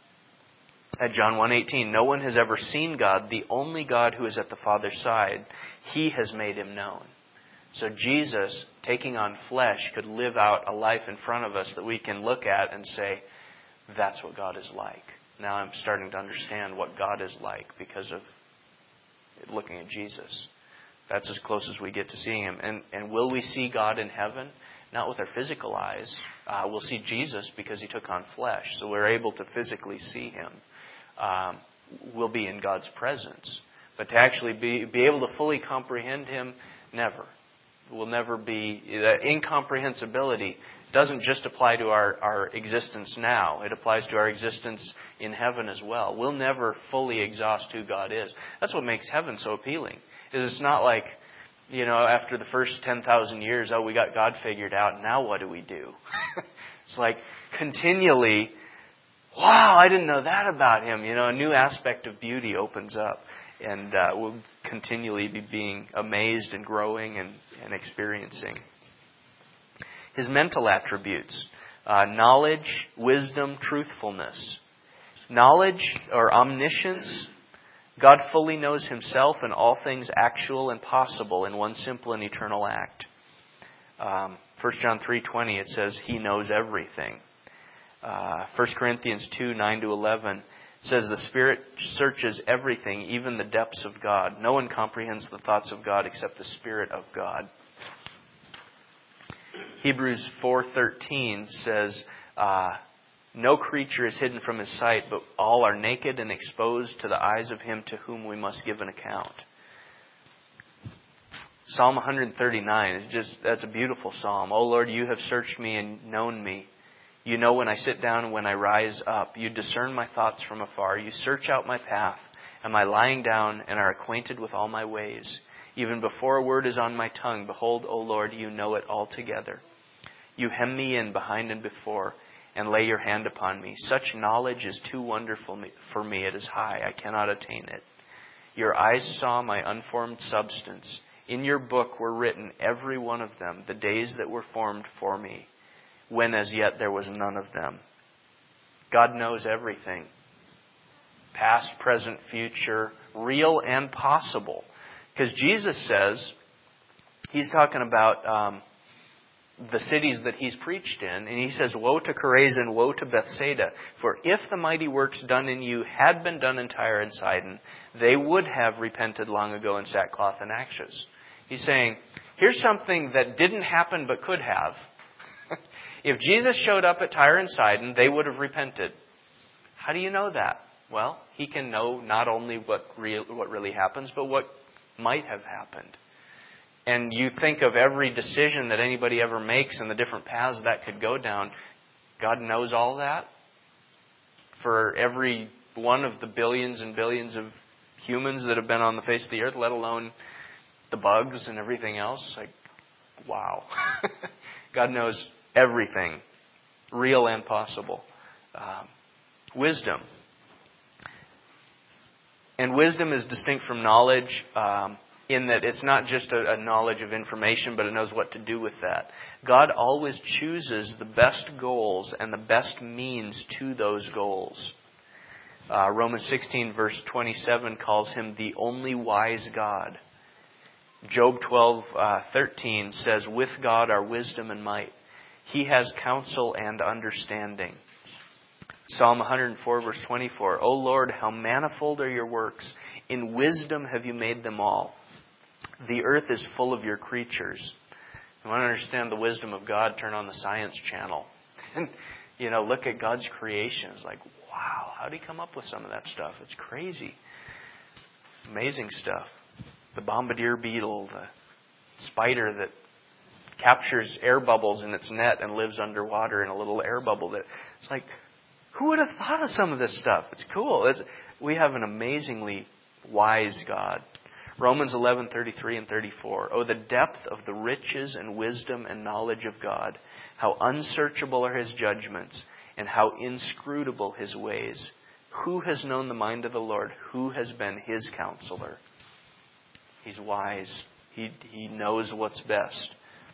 at John one eighteen, no one has ever seen God, the only God who is at the Father's side. He has made Him known. So Jesus, taking on flesh, could live out a life in front of us that we can look at and say, that's what God is like. Now I'm starting to understand what God is like because of looking at Jesus. That's as close as we get to seeing Him. And and will we see God in heaven? Not with our physical eyes. Uh, we'll see Jesus because He took on flesh. So we're able to physically see Him. Um, we'll be in God's presence. But to actually be, be able to fully comprehend Him, never. Will never be. That incomprehensibility doesn't just apply to our, our existence now. It applies to our existence in heaven as well. We'll never fully exhaust who God is. That's what makes heaven so appealing. Is it's not like, you know, after the first ten thousand years, oh, we got God figured out, now what do we do? It's like continually, wow, I didn't know that about Him. You know, a new aspect of beauty opens up. And uh, we'll continually be being amazed and growing and, and experiencing. His mental attributes, uh, knowledge, wisdom, truthfulness. Knowledge or omniscience, God fully knows Himself and all things actual and possible in one simple and eternal act. Um, First John three twenty, it says He knows everything. Uh, First Corinthians two nine to eleven says the Spirit searches everything, even the depths of God. No one comprehends the thoughts of God except the Spirit of God. Hebrews four thirteen says, uh, no creature is hidden from His sight, but all are naked and exposed to the eyes of Him to whom we must give an account. Psalm one thirty-nine is just, that's a beautiful psalm. O Lord, You have searched me and known me. You know when I sit down and when I rise up. You discern my thoughts from afar. You search out my path and my lying down and are acquainted with all my ways. Even before a word is on my tongue, behold, O Lord, You know it altogether. You hem me in behind and before and lay Your hand upon me. Such knowledge is too wonderful for me. It is high. I cannot attain it. Your eyes saw my unformed substance. In Your book were written, every one of them, the days that were formed for me, when as yet there was none of them. God knows everything. Past, present, future, real and possible. Because Jesus says, He's talking about um, the cities that He's preached in, and He says, woe to Chorazin, woe to Bethsaida. For if the mighty works done in you had been done in Tyre and Sidon, they would have repented long ago in sackcloth and ashes. He's saying, here's something that didn't happen but could have. If Jesus showed up at Tyre and Sidon, they would have repented. How do you know that? Well, He can know not only what real, what really happens, but what might have happened. And you think of every decision that anybody ever makes and the different paths that could go down. God knows all that. For every one of the billions and billions of humans that have been on the face of the earth, let alone the bugs and everything else. Like, wow. God knows everything, real and possible. Um, wisdom. And wisdom is distinct from knowledge. Um, in that it's not just a, a knowledge of information, but it knows what to do with that. God always chooses the best goals and the best means to those goals. Uh, Romans sixteen verse twenty-seven calls Him the only wise God. Job twelve thirteen says, with God are wisdom and might. He has counsel and understanding. Psalm one hundred four verse twenty-four, O Lord, how manifold are your works. In wisdom have you made them all. The earth is full of your creatures. You want to understand the wisdom of God, turn on the Science Channel. And, you know, look at God's creation. It's like, wow, how did He come up with some of that stuff? It's crazy. Amazing stuff. The bombardier beetle, the spider that captures air bubbles in its net and lives underwater in a little air bubble. That it's like, who would have thought of some of this stuff? It's cool. It's, we have an amazingly wise God. Romans eleven thirty-three and thirty-four. Oh, the depth of the riches and wisdom and knowledge of God. How unsearchable are His judgments and how inscrutable His ways. Who has known the mind of the Lord? Who has been His counselor? He's wise. He, he knows what's best.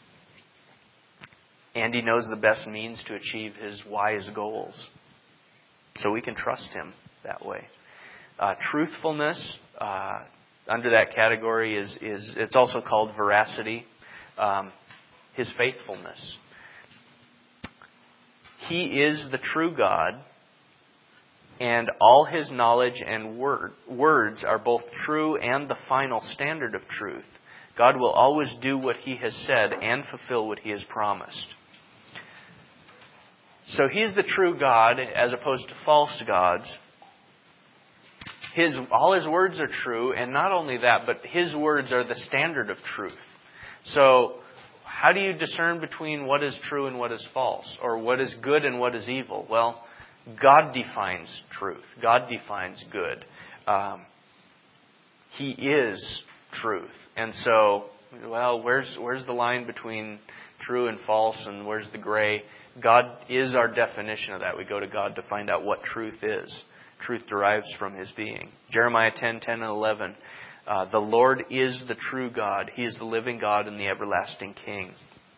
And He knows the best means to achieve His wise goals. So we can trust Him that way. Uh, truthfulness, uh, under that category, is, is it's also called veracity. Um, his faithfulness. He is the true God, and all His knowledge and word, words are both true and the final standard of truth. God will always do what He has said and fulfill what He has promised. So He's the true God as opposed to false gods. His, all His words are true, and not only that, but His words are the standard of truth. So how do you discern between what is true and what is false? Or what is good and what is evil? Well, God defines truth. God defines good. Um, he is truth. And so, well, where's where's the line between true and false, and where's the gray? God is our definition of that. We go to God to find out what truth is. Truth derives from His being. Jeremiah ten, ten and eleven. Uh, the Lord is the true God. He is the living God and the everlasting King.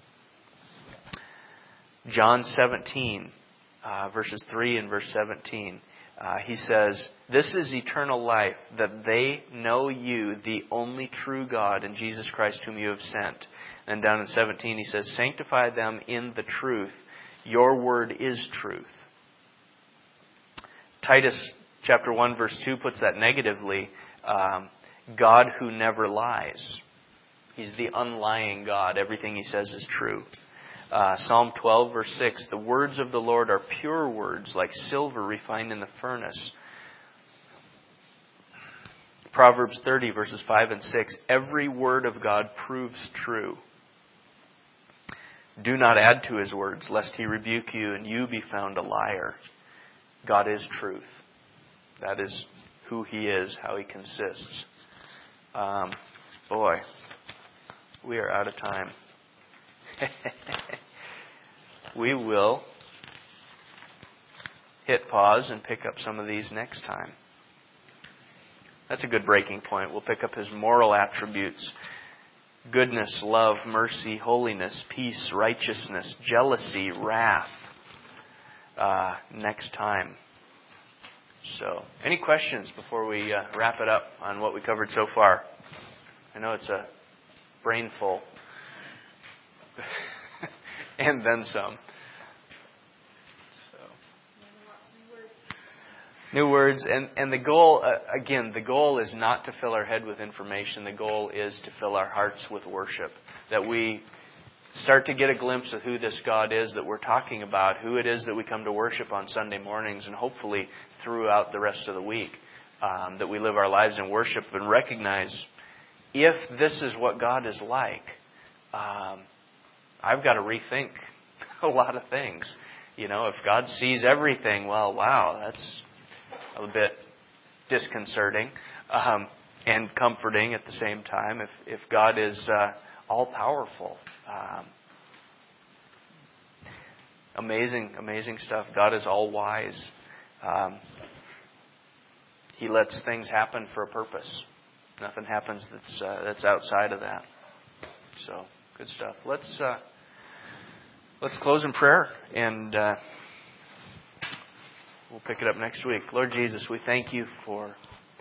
John seventeen, uh, verses three and verse seventeen. Uh, he says, this is eternal life, that they know you, the only true God, and Jesus Christ whom you have sent. And down in seventeen he says, sanctify them in the truth. Your word is truth. Titus chapter one verse two puts that negatively. Um, God who never lies. He's the unlying God. Everything He says is true. Uh, Psalm twelve verse six. The words of the Lord are pure words, like silver refined in the furnace. Proverbs thirty verses five and six. Every word of God proves true. Do not add to His words, lest He rebuke you and you be found a liar. God is truth. That is who He is, how He consists. Um, boy, we are out of time. We will hit pause and pick up some of these next time. That's a good breaking point. We'll pick up His moral attributes. Goodness, love, mercy, holiness, peace, righteousness, jealousy, wrath. Uh, next time. So, any questions before we uh, wrap it up on what we covered so far? I know it's a brain full. And then some. So. New words. And, and the goal, uh, again, the goal is not to fill our head with information. The goal is to fill our hearts with worship. That we start to get a glimpse of who this God is that we're talking about, who it is that we come to worship on Sunday mornings, and hopefully throughout the rest of the week, um, that we live our lives in worship and recognize if this is what God is like, um, I've got to rethink a lot of things. You know, if God sees everything, well, wow, that's a bit disconcerting um, and comforting at the same time. If if God is uh, all-powerful, um, amazing, amazing stuff. God is all-wise. Um, he lets things happen for a purpose. Nothing happens that's uh, that's outside of that. So, good stuff. Let's uh, let's close in prayer, and uh, we'll pick it up next week. Lord Jesus, we thank you for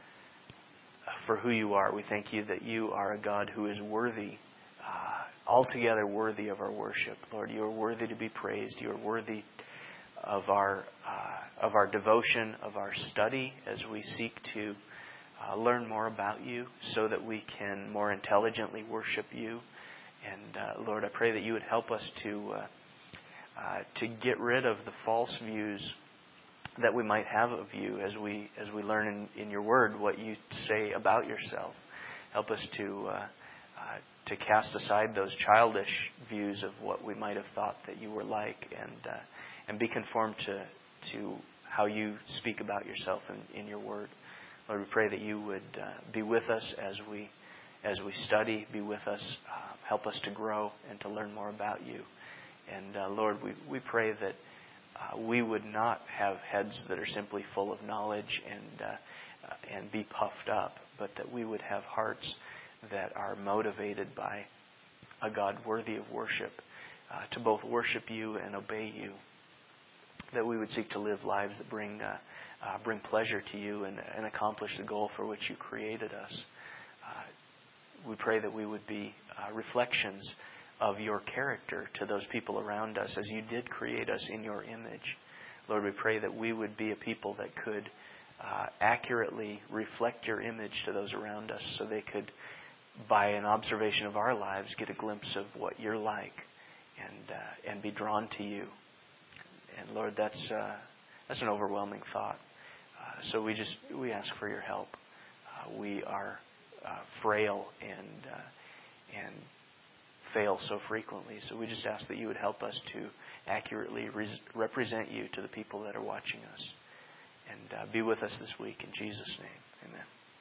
for who you are. We thank you that you are a God who is worthy, uh, altogether worthy of our worship. Lord, you are worthy to be praised. You are worthy of our uh, of our devotion, of our study, as we seek to uh, learn more about you, so that we can more intelligently worship you. And uh, Lord, I pray that you would help us to uh, uh, to get rid of the false views that we might have of you as we as we learn in, in your word what you say about yourself. Help us to uh, uh, to cast aside those childish views of what we might have thought that you were like, and uh, and be conformed to to how you speak about yourself in, in your word. Lord, we pray that you would uh, be with us as we as we study. Be with us, uh, help us to grow and to learn more about you. And uh, Lord, we we pray that Uh, we would not have heads that are simply full of knowledge and uh, uh, and be puffed up, but that we would have hearts that are motivated by a God worthy of worship, uh, to both worship you and obey you. That we would seek to live lives that bring uh, uh, bring pleasure to you and, and accomplish the goal for which you created us. Uh, we pray that we would be uh, reflections of your character to those people around us, as you did create us in your image. Lord, we pray that we would be a people that could uh, accurately reflect your image to those around us, so they could, by an observation of our lives, get a glimpse of what you're like and uh, and be drawn to you. And Lord, that's uh, that's an overwhelming thought. Uh, so we just we ask for your help. Uh, we are uh, frail and uh, and fail so frequently. So we just ask that you would help us to accurately re- represent you to the people that are watching us. And uh, be with us this week in Jesus' name. Amen.